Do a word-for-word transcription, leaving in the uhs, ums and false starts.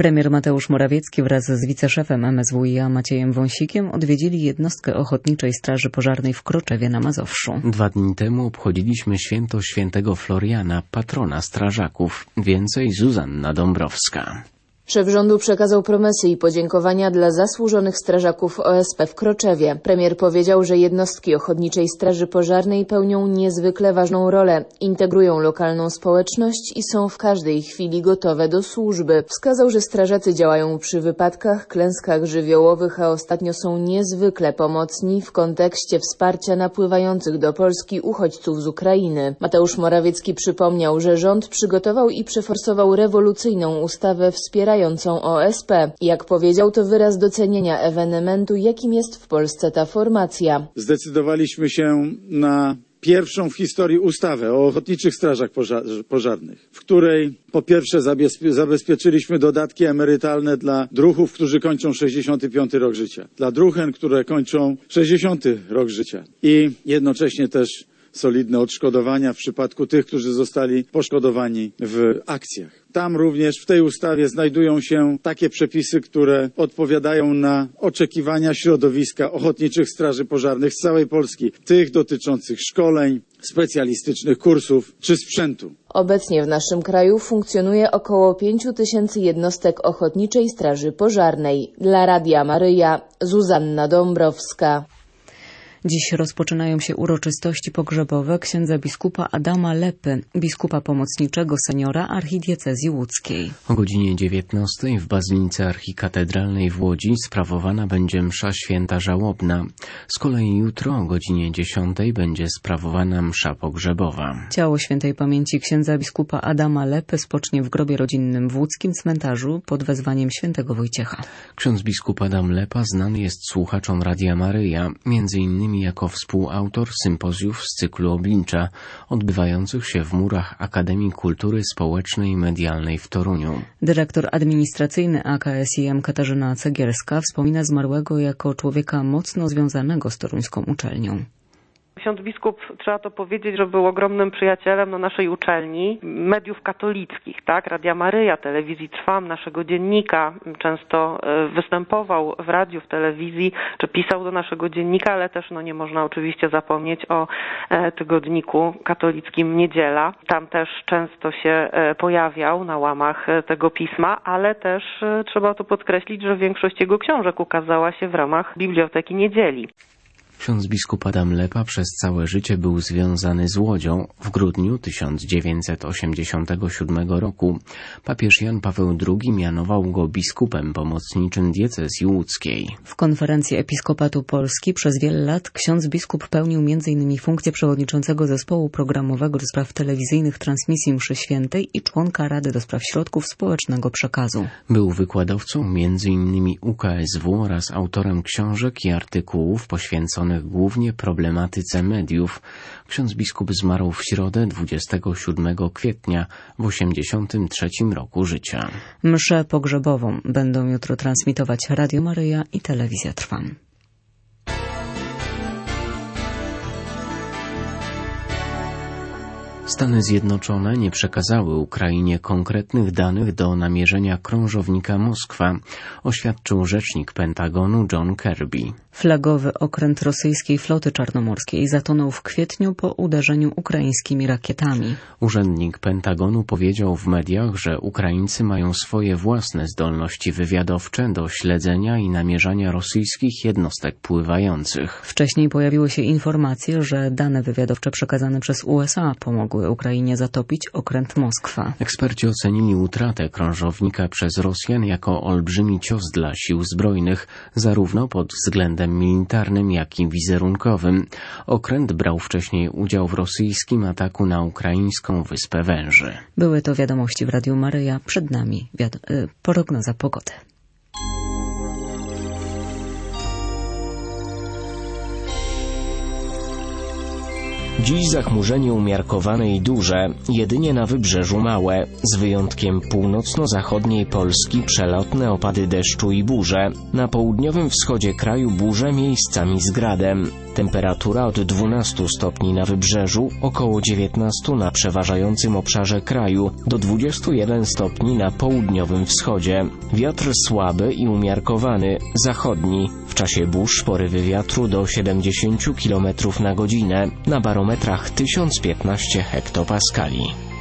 Premier Mateusz Morawiecki wraz z wiceszefem M S W i A Maciejem Wąsikiem odwiedzili jednostkę Ochotniczej Straży Pożarnej w Kroczewie na Mazowszu. Dwa dni temu obchodziliśmy święto świętego Floriana, patrona strażaków. Więcej Zuzanna Dąbrowska. Szef rządu przekazał promesy i podziękowania dla zasłużonych strażaków O S P w Kroczewie. Premier powiedział, że jednostki Ochotniczej Straży Pożarnej pełnią niezwykle ważną rolę, integrują lokalną społeczność i są w każdej chwili gotowe do służby. Wskazał, że strażacy działają przy wypadkach, klęskach żywiołowych, a ostatnio są niezwykle pomocni w kontekście wsparcia napływających do Polski uchodźców z Ukrainy. Mateusz Morawiecki przypomniał, że rząd przygotował i przeforsował rewolucyjną ustawę wspierającą O S P. Jak powiedział, to wyraz docenienia ewenementu, jakim jest w Polsce ta formacja. Zdecydowaliśmy się na pierwszą w historii ustawę o ochotniczych strażach pożarnych, w której po pierwsze zabezpieczyliśmy dodatki emerytalne dla druhów, którzy kończą sześćdziesiąty piąty rok życia, dla druhen, które kończą sześćdziesiąty rok życia i jednocześnie też solidne odszkodowania w przypadku tych, którzy zostali poszkodowani w akcjach. Tam również w tej ustawie znajdują się takie przepisy, które odpowiadają na oczekiwania środowiska ochotniczych straży pożarnych z całej Polski, tych dotyczących szkoleń, specjalistycznych kursów czy sprzętu. Obecnie w naszym kraju funkcjonuje około pięciu tysięcy jednostek Ochotniczej Straży Pożarnej. Dla Radia Maryja, Zuzanna Dąbrowska. Dziś rozpoczynają się uroczystości pogrzebowe księdza biskupa Adama Lepy, biskupa pomocniczego seniora archidiecezji łódzkiej. O godzinie dziewiętnastej w Bazylice Archikatedralnej w Łodzi sprawowana będzie msza święta żałobna. Z kolei jutro o godzinie dziesiątej będzie sprawowana msza pogrzebowa. Ciało świętej pamięci księdza biskupa Adama Lepy spocznie w grobie rodzinnym w łódzkim cmentarzu pod wezwaniem świętego Wojciecha. Ksiądz biskup Adam Lepa znany jest słuchaczom Radia Maryja, między innymi jako współautor sympozjów z cyklu Oblincza, odbywających się w murach Akademii Kultury Społecznej i Medialnej w Toruniu. Dyrektor administracyjny A K S I M Katarzyna Cegielska wspomina zmarłego jako człowieka mocno związanego z toruńską uczelnią. Ksiądz biskup, trzeba to powiedzieć, że był ogromnym przyjacielem no, naszej uczelni, mediów katolickich, tak, Radia Maryja, telewizji Trwam, naszego dziennika. Często występował w radiu, w telewizji, czy pisał do naszego dziennika, ale też no, nie można oczywiście zapomnieć o tygodniku katolickim Niedziela. Tam też często się pojawiał na łamach tego pisma, ale też trzeba to podkreślić, że większość jego książek ukazała się w ramach Biblioteki Niedzieli. Ksiądz biskup Adam Lepa przez całe życie był związany z Łodzią. W grudniu tysiąc dziewięćset osiemdziesiątego siódmego roku papież Jan Paweł drugi mianował go biskupem pomocniczym diecezji łódzkiej. W konferencji Episkopatu Polski przez wiele lat ksiądz biskup pełnił między innymi funkcję przewodniczącego zespołu programowego do spraw telewizyjnych transmisji mszy świętej i członka Rady do spraw środków społecznego przekazu. Był wykładowcą między innymi U K S W oraz autorem książek i artykułów poświęconych głównie problematyce mediów. Ksiądz biskup zmarł w środę dwudziestego siódmego kwietnia w osiemdziesiątym trzecim roku życia. Mszę pogrzebową będą jutro transmitować Radio Maryja i Telewizja Trwam. Stany Zjednoczone nie przekazały Ukrainie konkretnych danych do namierzenia krążownika Moskwa, oświadczył rzecznik Pentagonu John Kirby. Flagowy okręt rosyjskiej floty czarnomorskiej zatonął w kwietniu po uderzeniu ukraińskimi rakietami. Urzędnik Pentagonu powiedział w mediach, że Ukraińcy mają swoje własne zdolności wywiadowcze do śledzenia i namierzania rosyjskich jednostek pływających. Wcześniej pojawiły się informacje, że dane wywiadowcze przekazane przez U S A pomogły Ukrainie zatopić okręt Moskwa. Eksperci ocenili utratę krążownika przez Rosjan jako olbrzymi cios dla sił zbrojnych, zarówno pod względem militarnym, jak i wizerunkowym. Okręt brał wcześniej udział w rosyjskim ataku na ukraińską Wyspę Węży. Były to wiadomości w Radiu Maryja. Przed nami wiad- y, prognoza pogody. Dziś zachmurzenie umiarkowane i duże, jedynie na wybrzeżu małe, z wyjątkiem północno-zachodniej Polski przelotne opady deszczu i burze. Na południowym wschodzie kraju burze miejscami z gradem. Temperatura od dwunastu stopni na wybrzeżu, około dziewiętnastu na przeważającym obszarze kraju, do dwudziestu jeden stopni na południowym wschodzie. Wiatr słaby i umiarkowany, zachodni. W czasie burz porywy wiatru do siedemdziesięciu kilometrów na godzinę, na barometrach tysiąc piętnaście hektopaskali.